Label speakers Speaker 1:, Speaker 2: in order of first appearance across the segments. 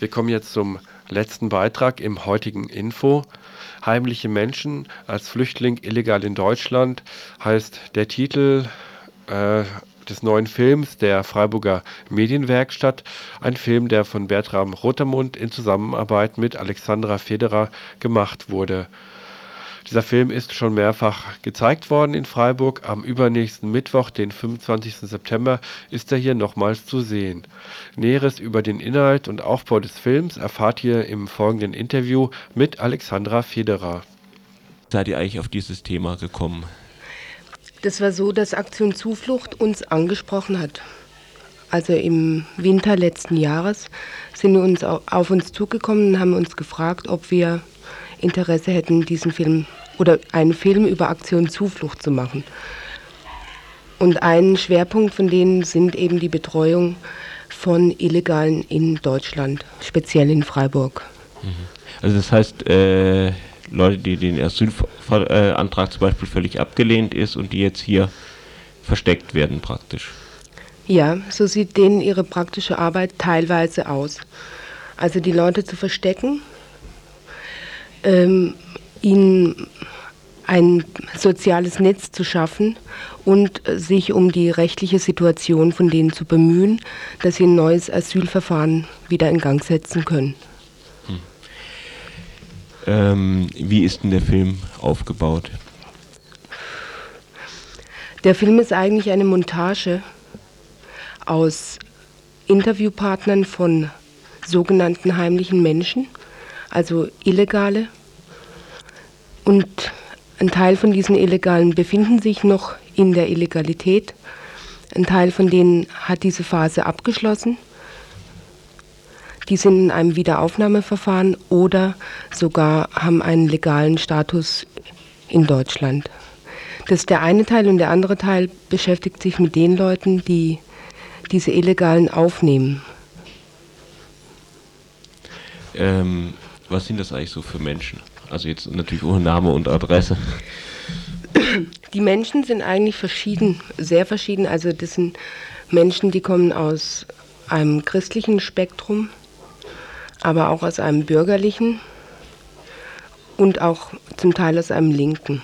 Speaker 1: Wir kommen jetzt zum letzten Beitrag im heutigen Info. Heimliche Menschen als Flüchtling illegal in Deutschland heißt der Titel des neuen Films der Freiburger Medienwerkstatt. Ein Film, der von Bertram Rotermund in Zusammenarbeit mit Alexandra Federer gemacht wurde. Dieser Film ist schon mehrfach gezeigt worden in Freiburg. Am übernächsten Mittwoch, den 25. September, ist er hier nochmals zu sehen. Näheres über den Inhalt und Aufbau des Films erfahrt ihr im folgenden Interview mit Alexandra Federer.
Speaker 2: Seid ihr eigentlich auf dieses Thema gekommen?
Speaker 3: Das war so, dass Aktion Zuflucht uns angesprochen hat. Also im Winter letzten Jahres sind uns auf uns zugekommen und haben uns gefragt, ob wir Interesse hätten, diesen Film oder einen Film über Aktion Zuflucht zu machen. Und ein Schwerpunkt von denen sind eben die Betreuung von Illegalen in Deutschland, speziell in Freiburg.
Speaker 2: Also das heißt, Leute, die den Asylantrag zum Beispiel völlig abgelehnt ist und die jetzt hier versteckt werden praktisch.
Speaker 3: Ja, so sieht denen ihre praktische Arbeit teilweise aus. Also die Leute zu verstecken, ihnen ein soziales Netz zu schaffen und sich um die rechtliche Situation von denen zu bemühen, dass sie ein neues Asylverfahren wieder in Gang setzen können.
Speaker 2: Wie ist denn der Film aufgebaut?
Speaker 3: Der Film ist eigentlich eine Montage aus Interviewpartnern von sogenannten heimlichen Menschen, also Illegale. Und ein Teil von diesen Illegalen befinden sich noch in der Illegalität. Ein Teil von denen hat diese Phase abgeschlossen. Die sind in einem Wiederaufnahmeverfahren oder sogar haben einen legalen Status in Deutschland. Das ist der eine Teil, und der andere Teil beschäftigt sich mit den Leuten, die diese Illegalen aufnehmen.
Speaker 2: Was sind das eigentlich so für Menschen? Also jetzt natürlich ohne Name und Adresse.
Speaker 3: Die Menschen sind eigentlich verschieden, sehr verschieden. Also das sind Menschen, die kommen aus einem christlichen Spektrum, aber auch aus einem bürgerlichen und auch zum Teil aus einem linken.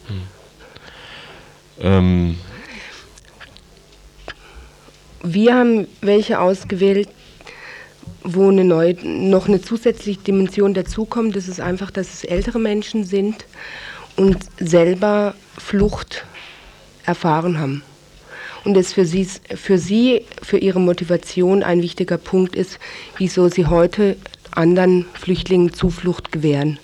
Speaker 3: Wir haben welche ausgewählt, wo noch eine zusätzliche Dimension dazukommt. Das ist einfach, dass es ältere Menschen sind und selber Flucht erfahren haben. Und es für ihre Motivation ein wichtiger Punkt ist, wieso sie heute anderen Flüchtlingen Zuflucht gewähren.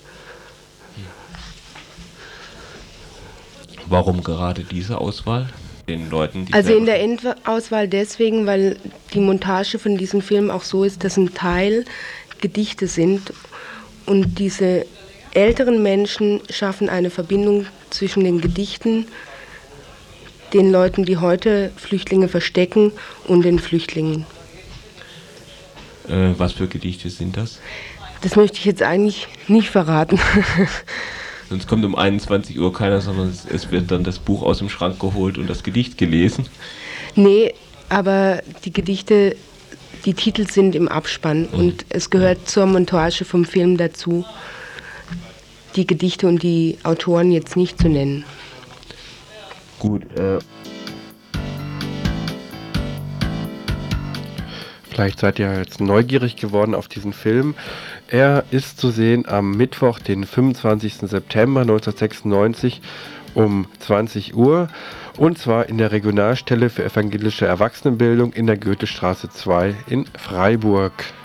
Speaker 2: Warum gerade diese Auswahl? Den Leuten, die
Speaker 3: also in der Endauswahl deswegen, weil die Montage von diesem Film auch so ist, dass ein Teil Gedichte sind und diese älteren Menschen schaffen eine Verbindung zwischen den Gedichten, den Leuten, die heute Flüchtlinge verstecken, und den Flüchtlingen.
Speaker 2: Was für Gedichte sind das?
Speaker 3: Das möchte ich jetzt eigentlich nicht verraten.
Speaker 2: Sonst kommt um 21 Uhr keiner, sondern es wird dann das Buch aus dem Schrank geholt und das Gedicht gelesen.
Speaker 3: Nee, aber die Gedichte, die Titel sind im Abspann und es gehört zur Montage vom Film dazu, die Gedichte und die Autoren jetzt nicht zu nennen.
Speaker 2: Gut,
Speaker 1: Vielleicht seid ihr jetzt neugierig geworden auf diesen Film. Er ist zu sehen am Mittwoch, den 25. September 1996 um 20 Uhr. Und zwar in der Regionalstelle für evangelische Erwachsenenbildung in der Goethestraße 2 in Freiburg.